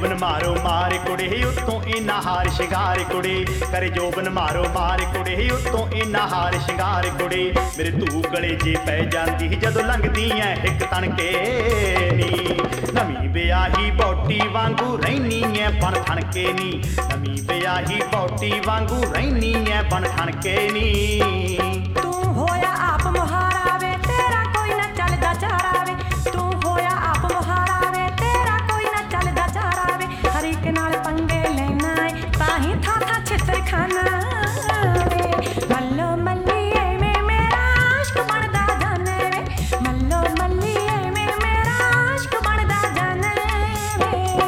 जोबन मारो मार कुड़े उत्तों इन्ना हार शिंगार कुड़े करे जोबन मारो मार कुड़े उत्तों इन्ना हार शिंगार कुड़े मेरे तू गले जे पै जांदी जदों लंघदी ऐ हिक तणके नी नवीं विआही बौटी वांगू रैनी ऐ बन ठणके नी नवीं विआही बौटी वांगू रैनी ऐ बन ठणके नी तू होया आप मुहारा वे तेरा कोई ना चलदा चारा वे तू होया आप मुहारा वे तेरा कोई ना चलदा चारा वे हर एक नाल पंगे लेना है ताही था छित्र खाना वे मल्लो मल्लिए में मेरा आशिक बनदा जाने वे मल्लो मल्लिए में मेरा आशिक बनदा जाने वे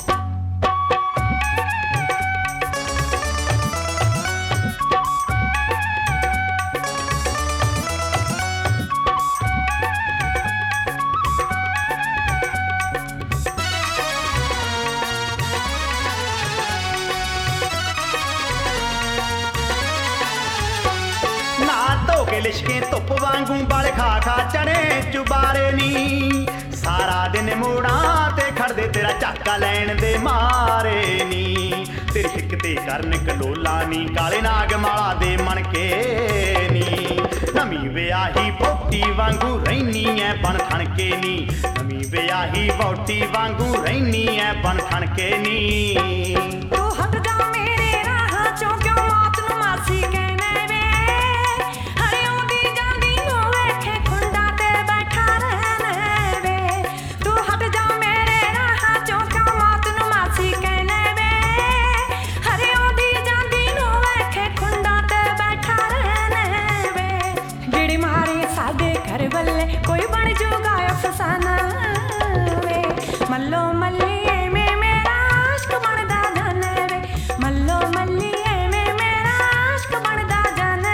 लिशके धुप वांगू बल खा खा चढ़े चुबारे नी सारा दिन मोड़ा ते खड़दे तेरा झाका लैन दे मारे नी तेरी हिक ते करन कलोला नी काले नाग माला दे मनके नी नवीं विआही बौटी वांगू रैनी ऐ बन ठणके नी नवीं विआही बौटी वांगू रैनी ऐ बन ठणके नी तू हट जा मेरे राह चों क्यों मौत नूं मासी कहने वे कोई बन जूगा अफसाना वे मल्लो मल्लिए में मेरा आशिक बनदा जाने वे मल्लो मल्लिए में मेरा आशिक बनदा जाने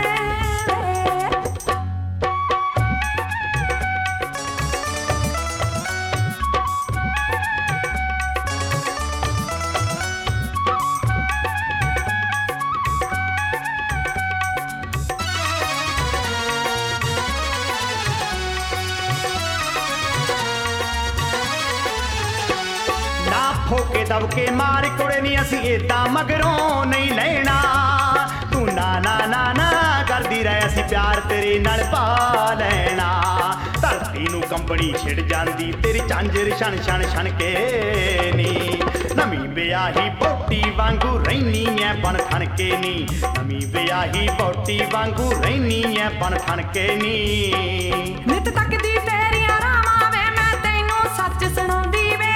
ठोके दबके मार कुड़े नी असी एदा मगरों नहीं लेना तू ना ना ना ना करदी रहे असी प्यार तेरे नाल पा लेना धरती नू कंबनी छिड़ जांदी तेरी झांझर छन छन छन के नी नवीं विआही बौटी वांगू रैनी ऐ बन ठणके नी नवीं विआही बौटी वांगू रैनी ऐ बन ठणके नी नित तकदी तेरियां रावां वे मैं तैनू सच सुणाउंदी वे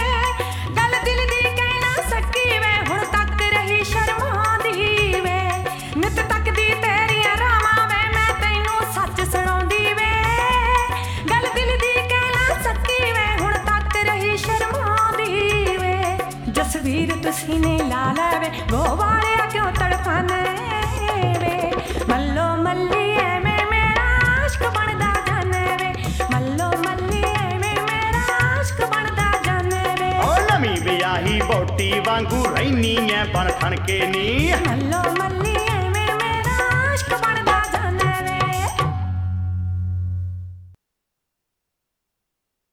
तस्वीर तुसी ने ला लवे वो वाले क्यों तड़पाने वे मल्लो मल्लिए में मेरा आशिक बनदा जाने वे मल्लो मल्लिए में मेरा आशिक बनदा जाने वे ओ नवीं विआही बौटी वांगू रैनी ऐ बन ठणके नी मल्लो मल्लिए